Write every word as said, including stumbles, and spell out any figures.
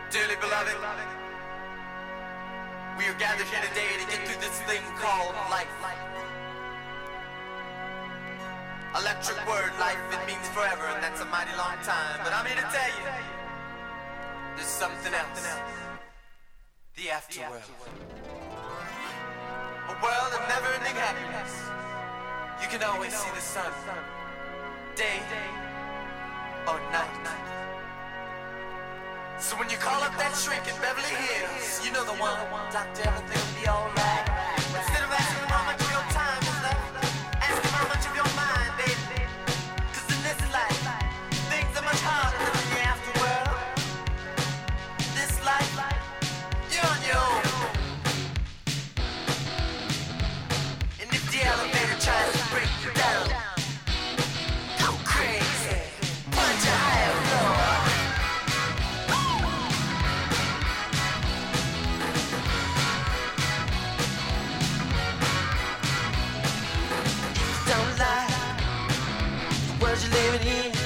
Dearly beloved, we are gathered here today to get through this thing called life. Electric word, life, it means forever, and that's a mighty long time. But I'm here to tell you, there's something else. The afterworld. A world of never-ending happiness. You can always see the sun, day or night. So when you call up that shrink in Beverly Hills, you know the one, Doctor, everything will be alright. Instead of asking him how much of your time is left, ask him how much of your mind, baby. Cause in this life, things are much harder than in the afterworld. This life, you're on your own. And if the elevator tries to break you down, go crazy, punch a higher floor. Don't lie, the world you're living in